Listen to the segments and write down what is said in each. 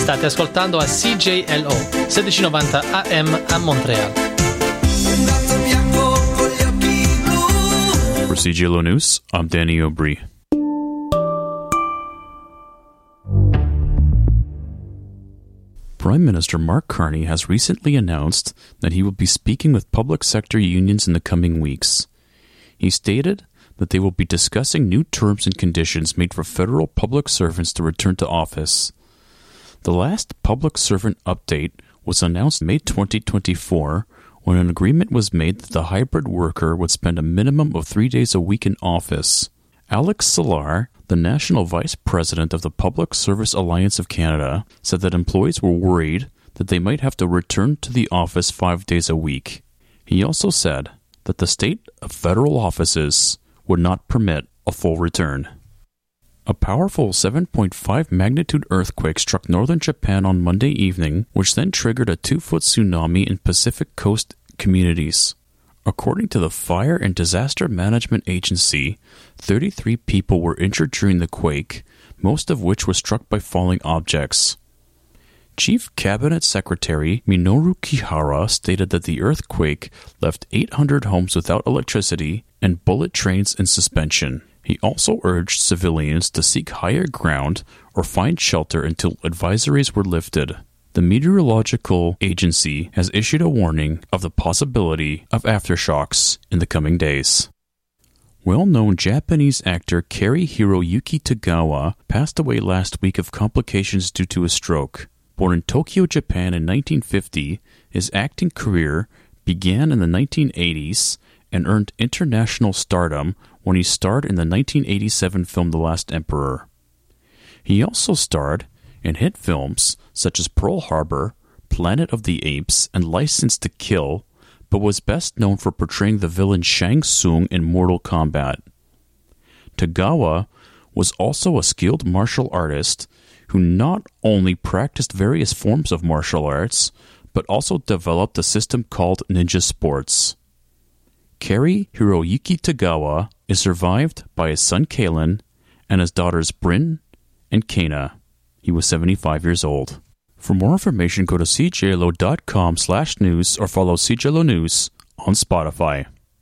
State ascoltando a CJLO 1690 AM a Montreal. For CJLO News, I'm Danny O'Brien. Prime Minister Mark Carney has recently announced that he will be speaking with public sector unions in the coming weeks. He stated that they will be discussing new terms and conditions made for federal public servants to return to office. The last public servant update was announced May 2024 when an agreement was made that the hybrid worker would spend a minimum of 3 days a week in office. Alex Salar, the National Vice President of the Public Service Alliance of Canada, said that employees were worried that they might have to return to the office 5 days a week. He also said that the state of federal offices would not permit a full return. A powerful 7.5 magnitude earthquake struck northern Japan on Monday evening, which then triggered a 2-foot tsunami in Pacific Coast communities. According to the Fire and Disaster Management Agency, 33 people were injured during the quake, most of which were struck by falling objects. Chief Cabinet Secretary Minoru Kihara stated that the earthquake left 800 homes without electricity and bullet trains in suspension. He also urged civilians to seek higher ground or find shelter until advisories were lifted. The Meteorological Agency has issued a warning of the possibility of aftershocks in the coming days. Well-known Japanese actor Cary Hiroyuki Tagawa passed away last week of complications due to a stroke. Born in Tokyo, Japan in 1950, his acting career began in the 1980s and earned international stardom when he starred in the 1987 film The Last Emperor. He also starred in hit films such as Pearl Harbor, Planet of the Apes, and License to Kill, but was best known for portraying the villain Shang Tsung in Mortal Kombat. Tagawa was also a skilled martial artist who not only practiced various forms of martial arts, but also developed a system called Ninja Sports. Cary Hiroyuki Tagawa is survived by his son Kalen and his daughters Bryn and Kana. He was 75 years old. For more information, go to cjlo.com/news or follow CJLO News on Spotify.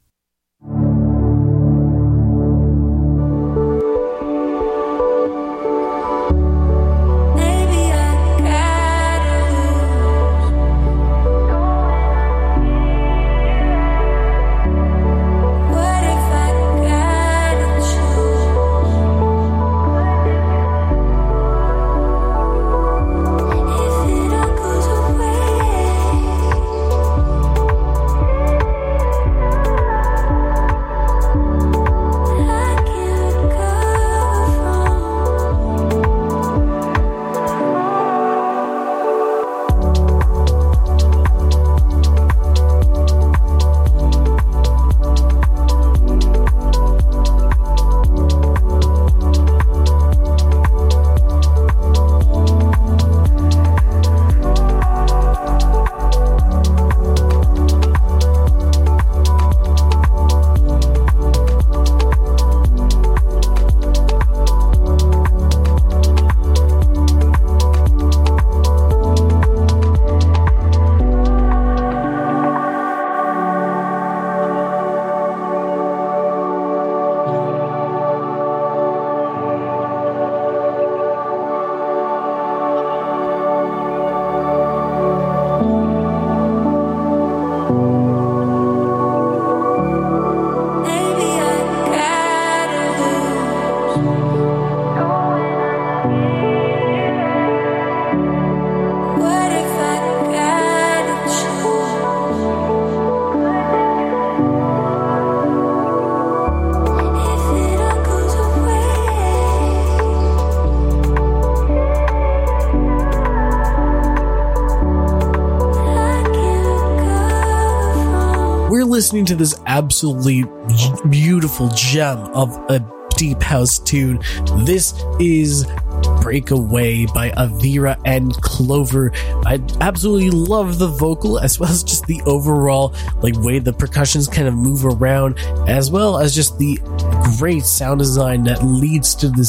Listening to this absolutely beautiful gem of a deep house tune. This is Breakaway by Avira and Clover. I absolutely love the vocal as well as just the overall way the percussions kind of move around, as well as just the great sound design that leads to this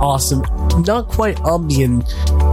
awesome, not quite ambient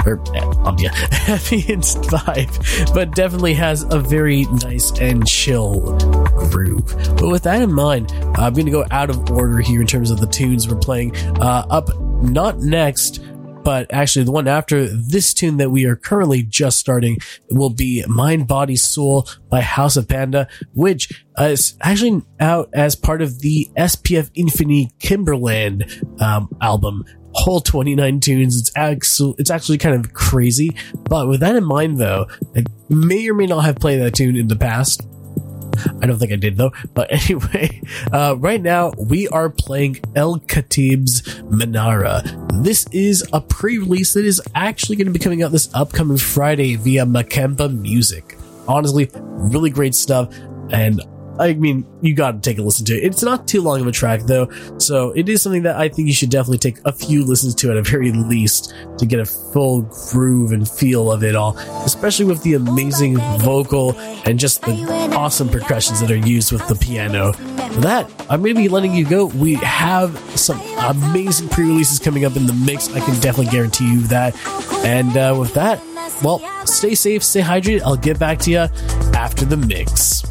vibe, but definitely has a very nice and chill groove. But with that in mind, I'm going to go out of order here in terms of the tunes we're playing. Up not next, but actually the one after this tune that we are currently just starting will be Mind, Body, Soul by House of Panda, which is actually out as part of the SPF Infinity Kimberland album. Whole 29 tunes. It's actually kind of crazy. But with that in mind, though, I may or may not have played that tune in the past. I don't think I did, though. But anyway, right now we are playing El Khatib's Manara. This is a pre-release that is actually going to be coming out this upcoming Friday via Makemba Music. Honestly, really great stuff. And I mean, you got to take a listen to it. It's not too long of a track, though, so it is something that I think you should definitely take a few listens to at the very least to get a full groove and feel of it all, especially with the amazing vocal and just the awesome percussions that are used with the piano. For that, I'm going to be letting you go. We have some amazing pre-releases coming up in the mix. I can definitely guarantee you that. And with that, well, stay safe, stay hydrated. I'll get back to you after the mix.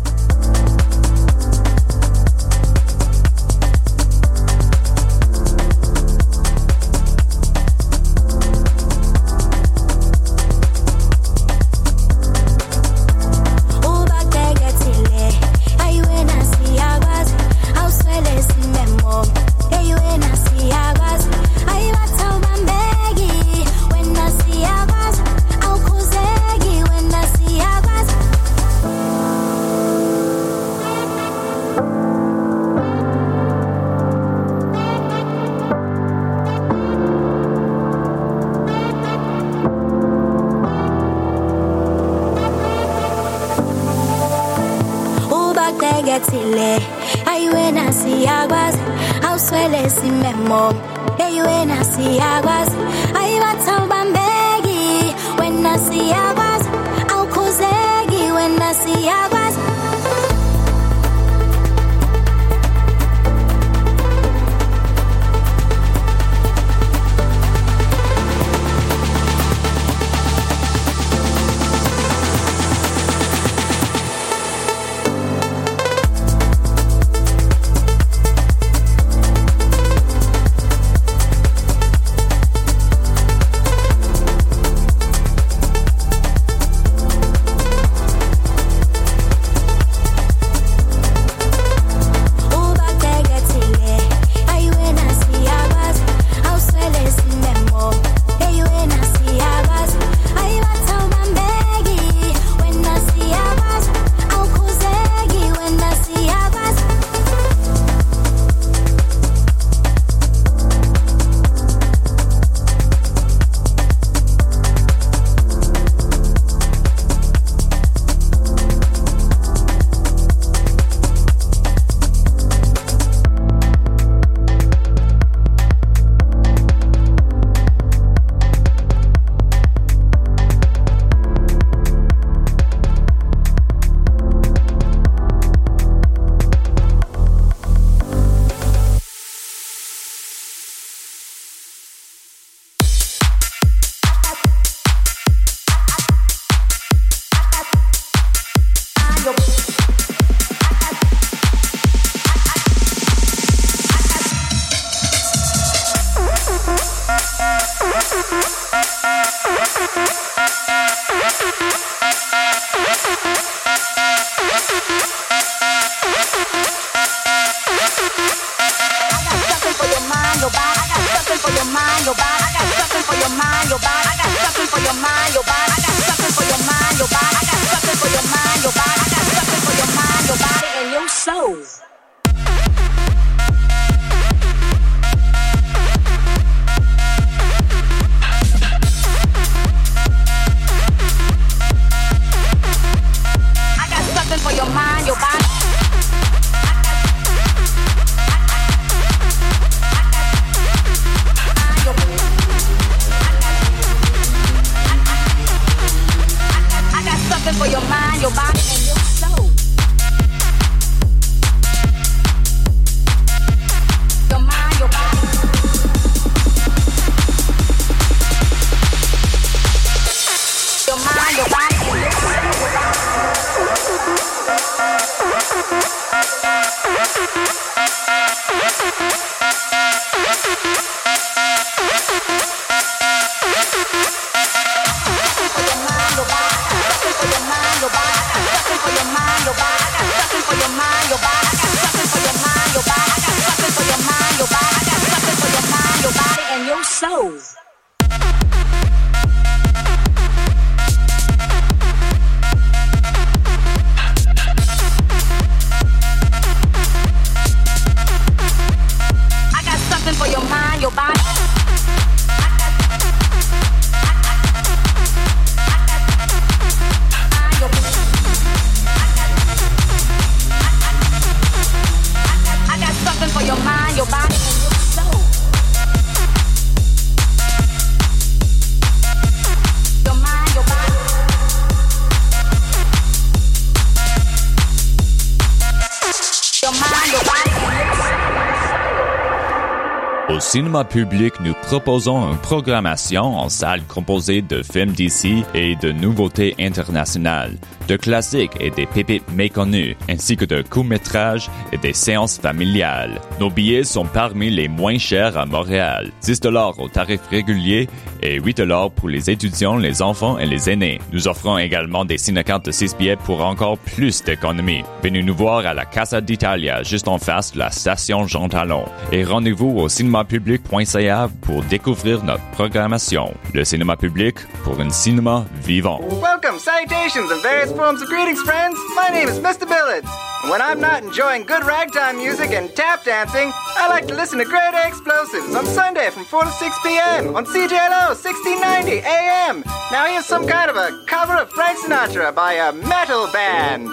cinéma public, nous proposons une programmation en salle composée de films d'ici et de nouveautés internationales, de classiques et des pépites méconnues, ainsi que de courts-métrages et des séances familiales. Nos billets sont parmi les moins chers à Montréal, 10 $ au tarif régulier et 8 $ pour les étudiants, les enfants et les aînés. Nous offrons également des ciné-cartes de 6 billets pour encore plus d'économies. Venez nous voir à la Casa d'Italia, juste en face de la station Jean Talon. Et rendez-vous au cinémapublic.ca pour découvrir notre programmation. Le cinéma public pour un cinéma vivant. Welcome, salutations, and various forms of greetings, friends. My name is Mr. Billets. And when I'm not enjoying good ragtime music and tap dancing, I like to listen to Grade A Explosives on Sunday from 4 to 6 p.m. on CJLO 1690 AM. Now here's some kind of a cover of Frank Sinatra by a metal band.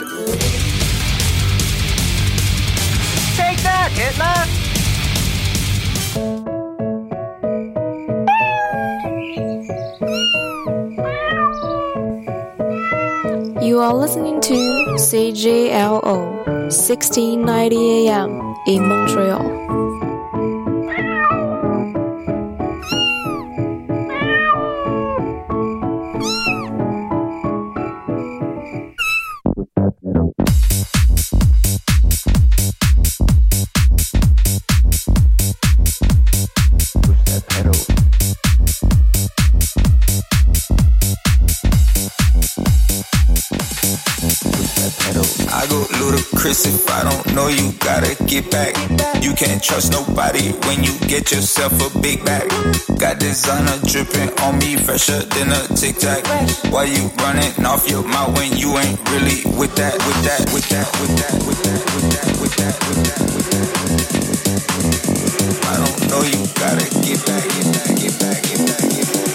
Take that, Hitler! You are listening to CJLO 1690 AM in Montreal. I go ludicrous if I don't know you, gotta get back. You can't trust nobody when you get yourself a big bag. Got designer dripping on me, fresher than a Tic Tac. Why you running off your mouth when you ain't really with that, with that, with that, with that, with that, with that, with that, with that, with that, with that. I don't know you, gotta get back, get back, get back, get back, get back.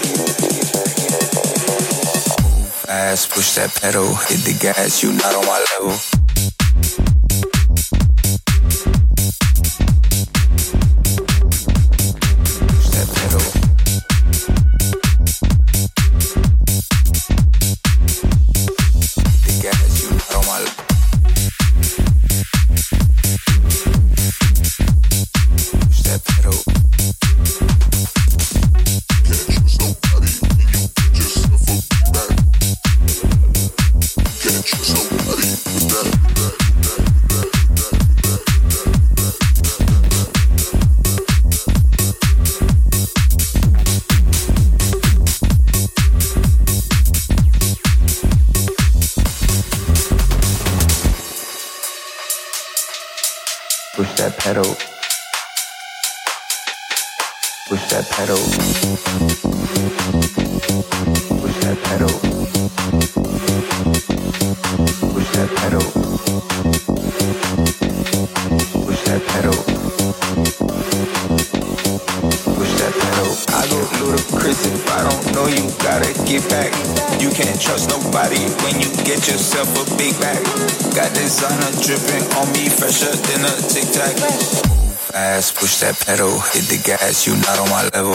Fast, push that pedal, hit the gas, you not on my level. Push that pedal. The gas, you not on my level. Push that pedal. Push that pedal. Push that pedal. Push that pedal. Push that pedal. Push that pedal. Push that pedal. I go ludicrous if I don't know you, gotta get back. You can't trust nobody when you get yourself a big bag. Got designer dripping on me, fresher than a Tic Tac. Fast, push that pedal, hit the gas, you not on my level.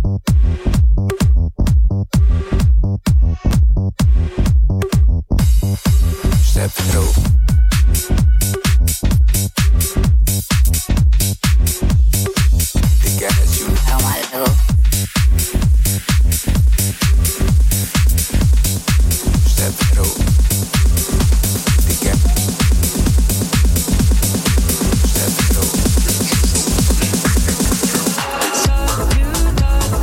Push that pedal. The gas, you not on my level. Push that pedal. The gas. Push that pedal.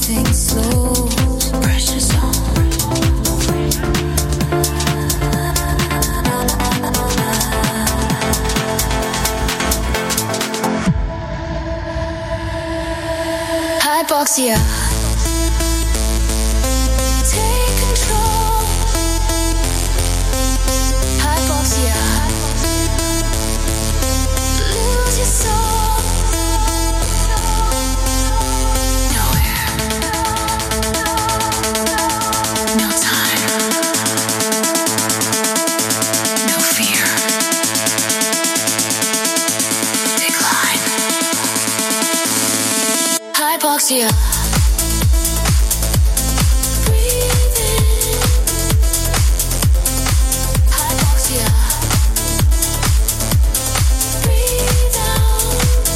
everything slow. Pressure's on. Hypoxia. Take control. Hypoxia. Lose your soul. No air. No time. No fear. Decline. Hypoxia. Breathe in. Hypoxia. Breathe out.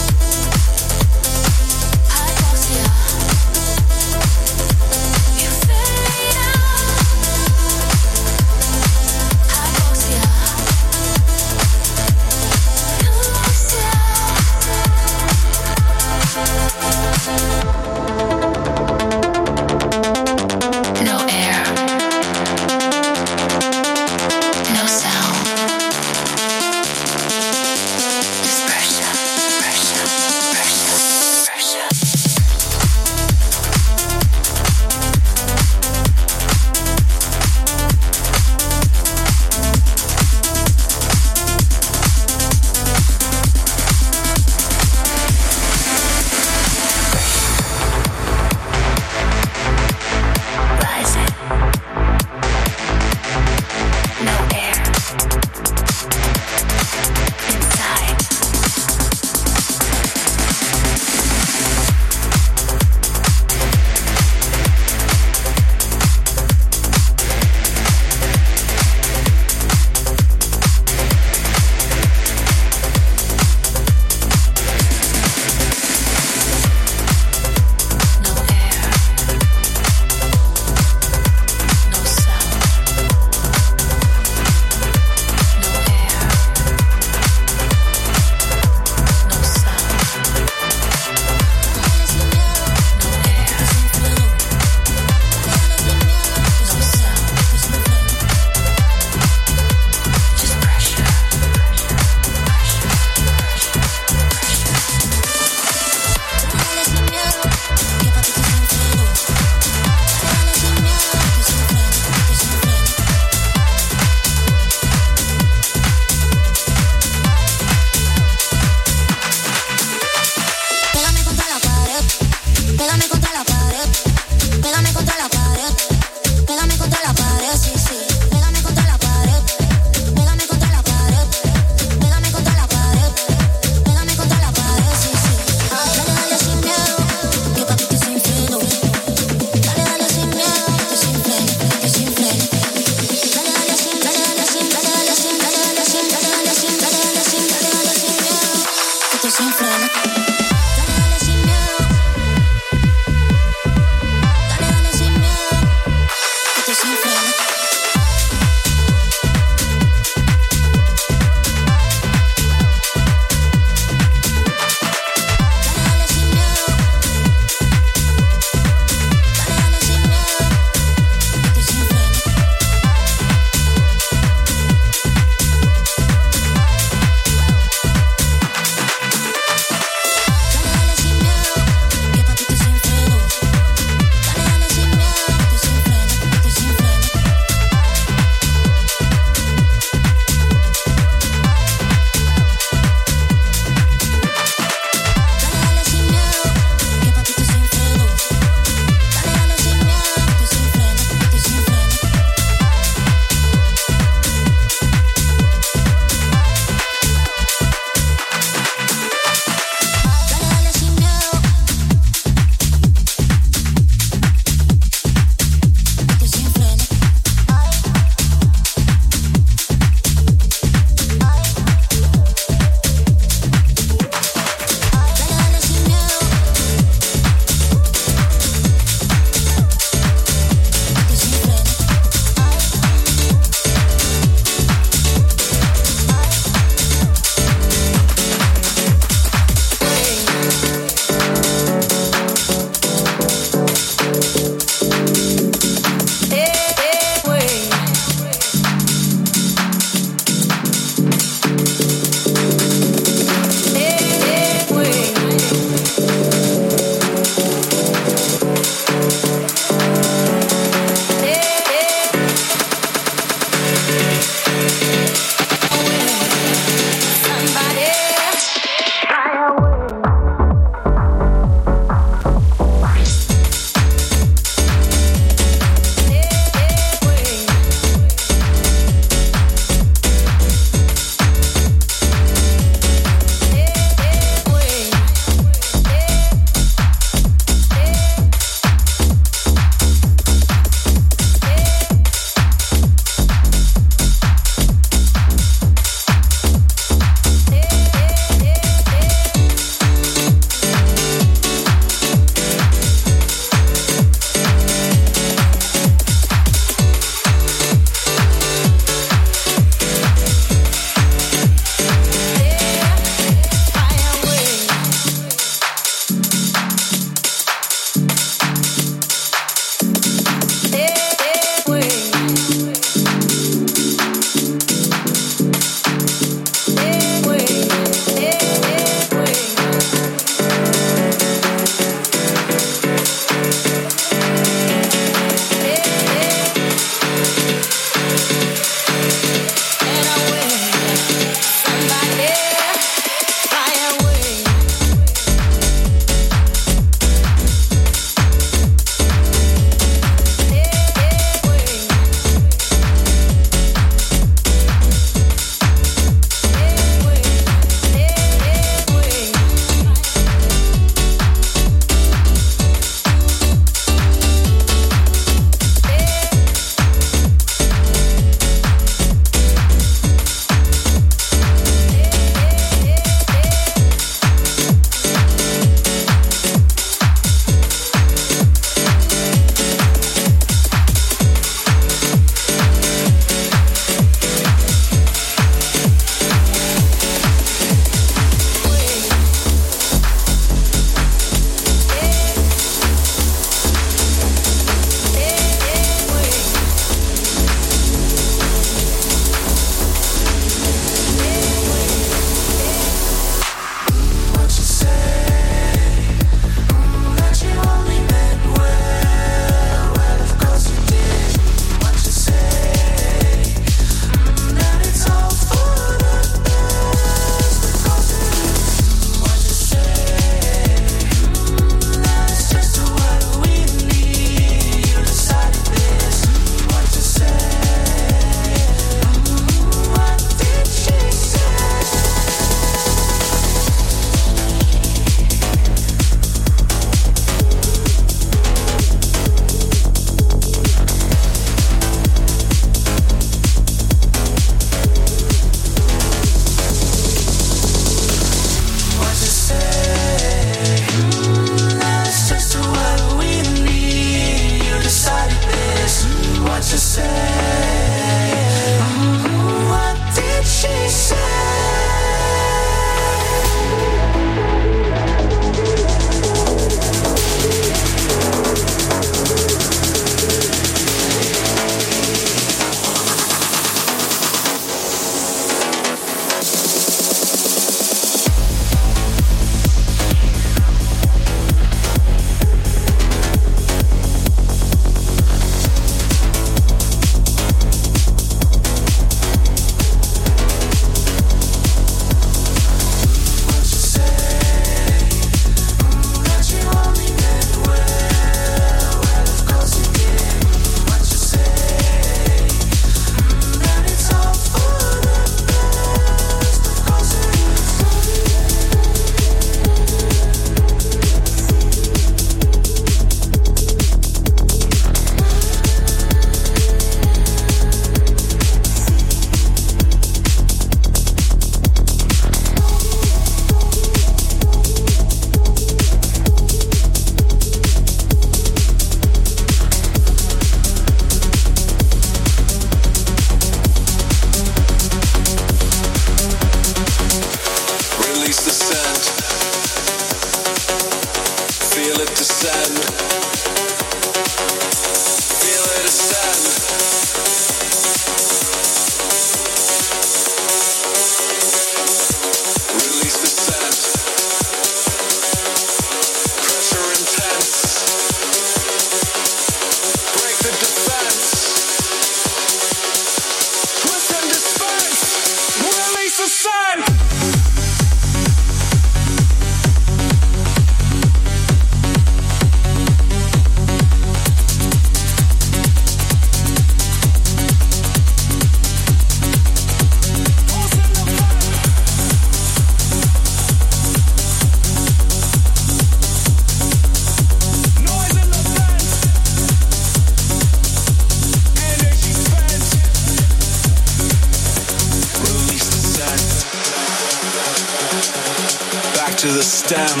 them.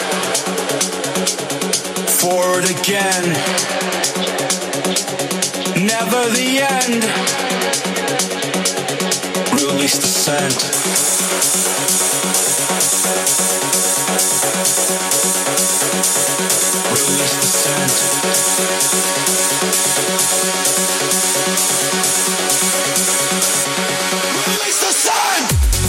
Forward again. Never the end. Release the scent. Release the scent. Release the scent.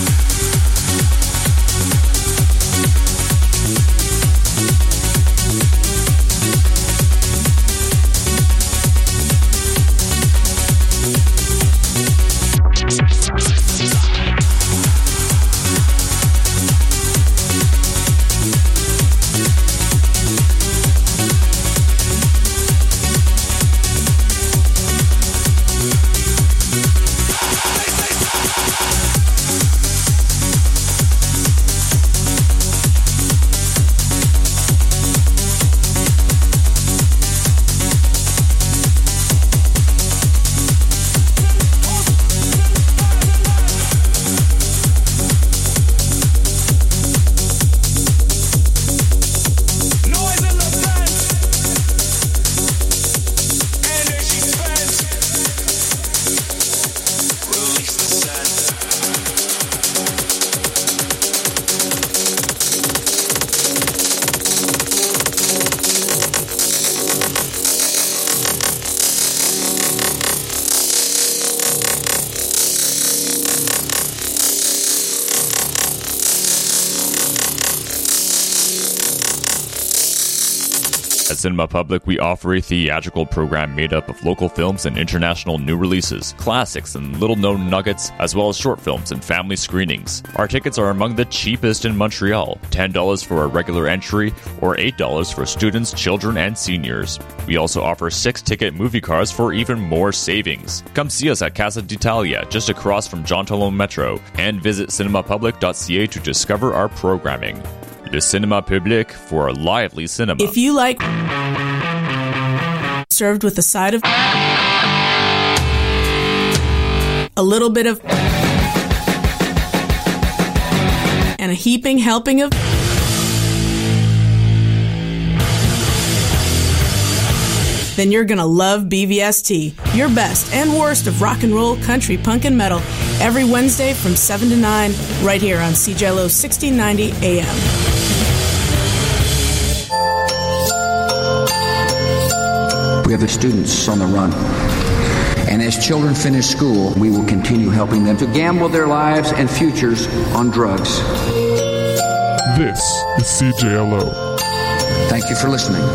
At Cinema Public, we offer a theatrical program made up of local films and international new releases, classics and little-known nuggets, as well as short films and family screenings. Our tickets are among the cheapest in Montreal, $10 for a regular entry or $8 for students, children, and seniors. We also offer 6-ticket movie cards for even more savings. Come see us at Casa d'Italia, just across from Jean Talon Metro, and visit cinemapublic.ca to discover our programming. Le Cinéma Public for a lively cinema. If you like served with a side of a little bit of and a heaping helping of then you're gonna love BVST, your best and worst of rock and roll, country, punk, and metal, every Wednesday from 7 to 9, right here on CJLO 1690 AM. We have the students on the run. And as children finish school, we will continue helping them to gamble their lives and futures on drugs. This is CJLO. Thank you for listening.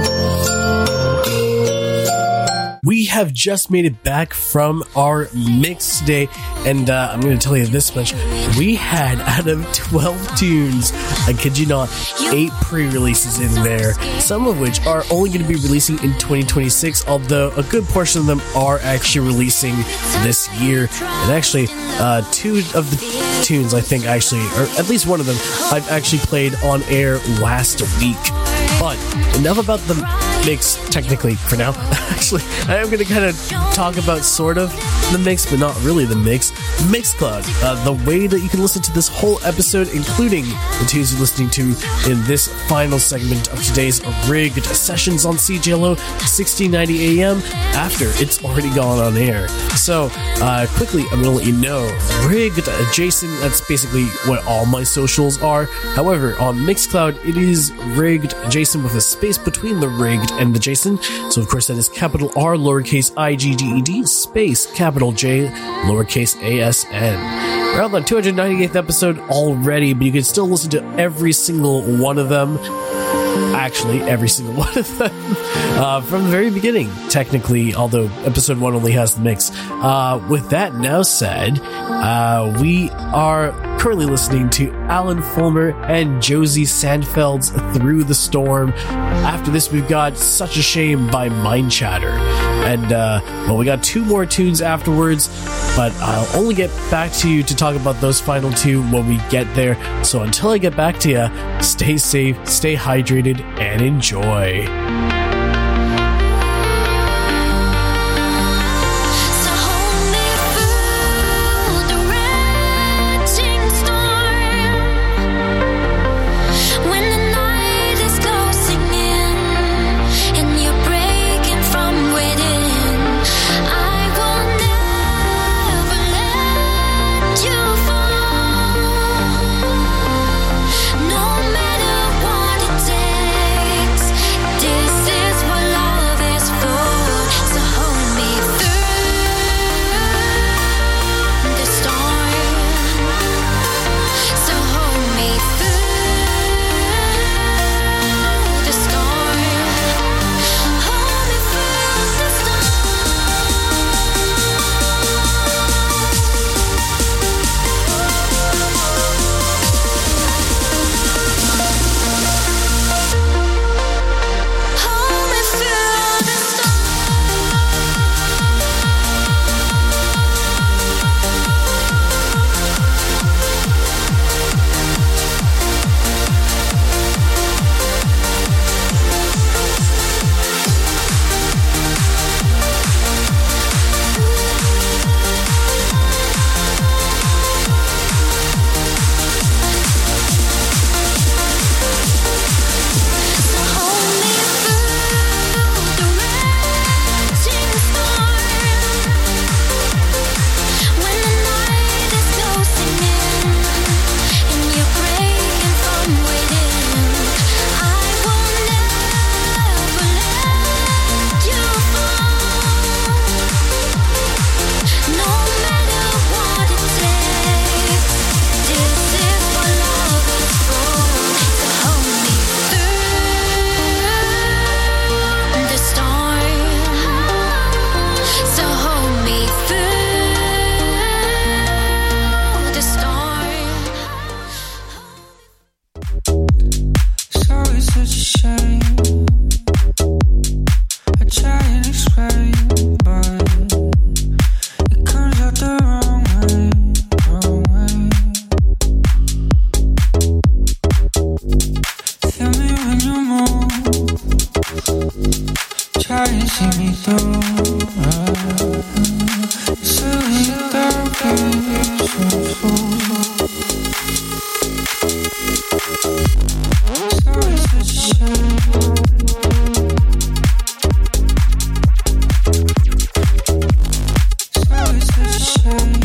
We have just made it back from our mix today, and I'm going to tell you this much. We had, out of 12 tunes, I kid you not, 8 pre-releases in there, some of which are only going to be releasing in 2026, although a good portion of them are actually releasing this year. And actually, 2 of the tunes, I think, actually, or at least one of them, I've actually played on air last week. But enough about the mix, technically, for now. Actually, I am going to kind of talk about sort of the mix, but not really the mix. Mixcloud, the way that you can listen to this whole episode, including the tunes you're listening to in this final segment of today's rigged sessions on CJLO 1690 AM after it's already gone on air. So, quickly, I'm going to let you know, rigged Jason, that's basically what all my socials are. However, on Mixcloud, it is rigged Jason with a space between the rigged and the Jason. So, of course, that is capital R, lowercase I-G-G-E-D, space, capital J, lowercase A-S-N. We're on the 298th episode already, but you can still listen to every single one of them. Actually, every single one of them from the very beginning, technically, although episode 1 only has the mix. With that now said, we are currently listening to Alan Fulmer and Josie Sandfeld's Through the Storm. After this, we've got Such a Shame by Mind Chatter. And, well, we got 2 more tunes afterwards, but I'll only get back to you to talk about those final 2 when we get there. So until I get back to you, stay safe, stay hydrated, and enjoy. When try and see me through. Silly dark is so full. It's always such a shame. It's always such a shame.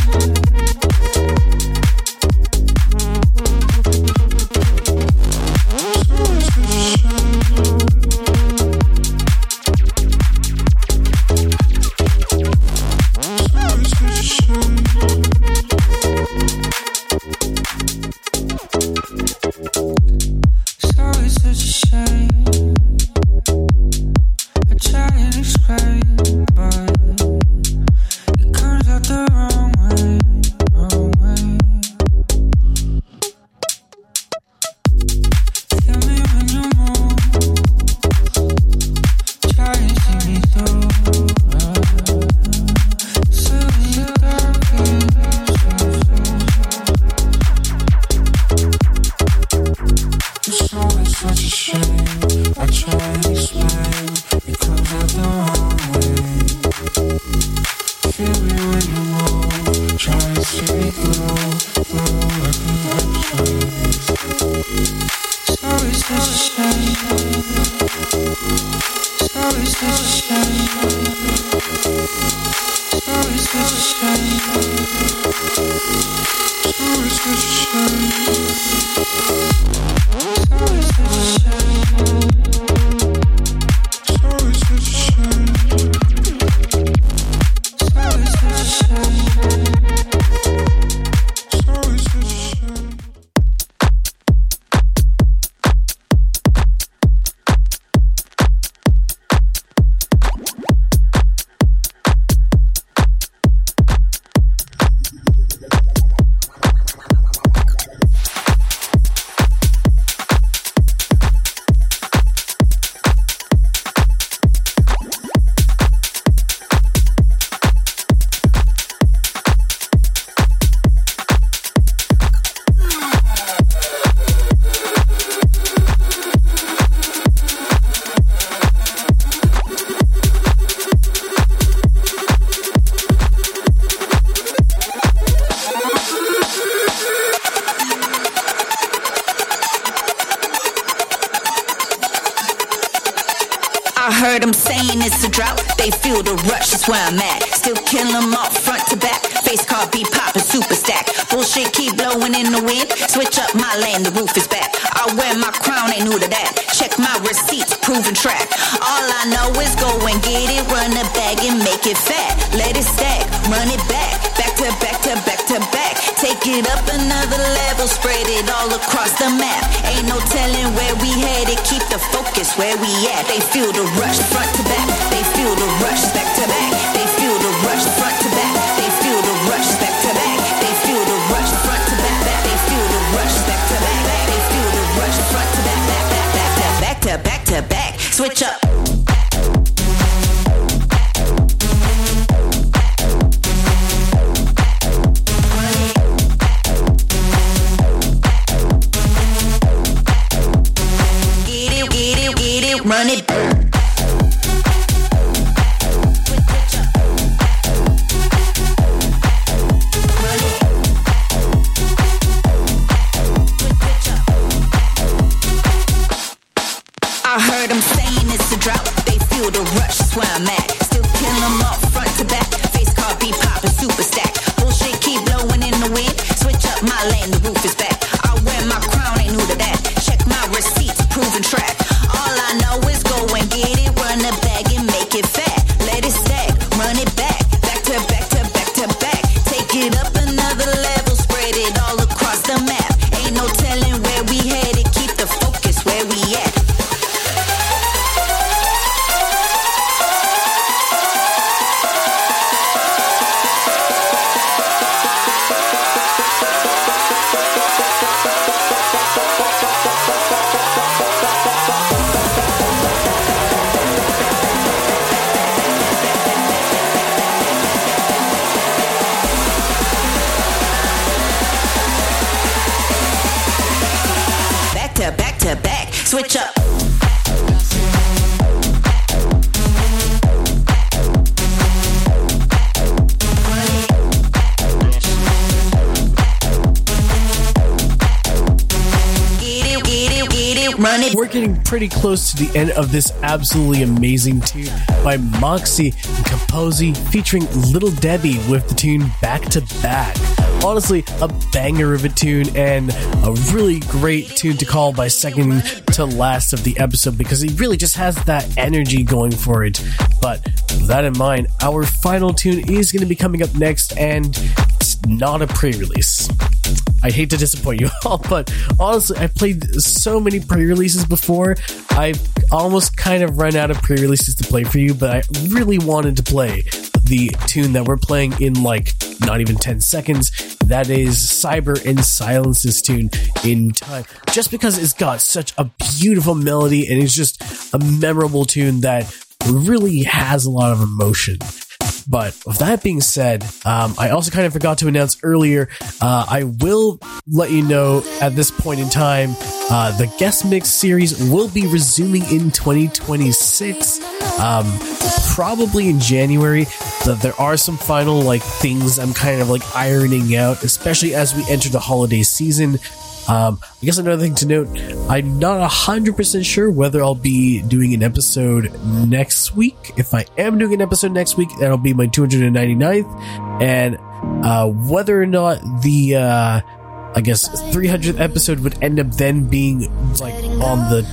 We're getting pretty close to the end of this absolutely amazing tune by Moxie and Composey featuring Little Debbie with the tune Back to Back. Honestly, a banger of a tune and a really great tune to call by second to last of the episode because it really just has that energy going for it. But with that in mind, our final tune is going to be coming up next, and it's not a pre-release. I hate to disappoint you all, but honestly, I played so many pre-releases before, I've almost kind of run out of pre-releases to play for you, but I really wanted to play the tune that we're playing in like not even 10 seconds. That is Cyber and Silence's tune In Time, just because it's got such a beautiful melody and it's just a memorable tune that really has a lot of emotion. But with that being said, I also kind of forgot to announce earlier, I will let you know at this point in time, the guest mix series will be resuming in 2026, probably in January. But there are some final things I'm kind of ironing out, especially as we enter the holiday season. I guess another thing to note, I'm not 100% sure whether I'll be doing an episode next week. If I am doing an episode next week, that'll be my 299th. And whether or not the, I guess, 300th episode would end up then being on the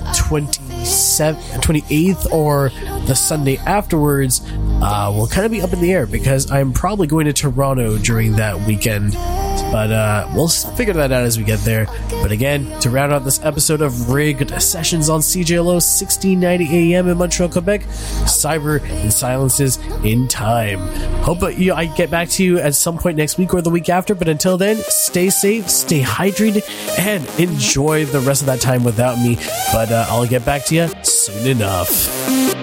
28th or the Sunday afterwards, will kind of be up in the air because I'm probably going to Toronto during that weekend. But we'll figure that out as we get there. But again, to round out this episode of Rigged Sessions on CJLO 1690 AM in Montreal, Quebec, Cyber and Silence's In Time. Hope I get back to you at some point next week or the week after. But until then, stay safe, stay hydrated, and enjoy the rest of that time without me. But I'll get back to you soon enough.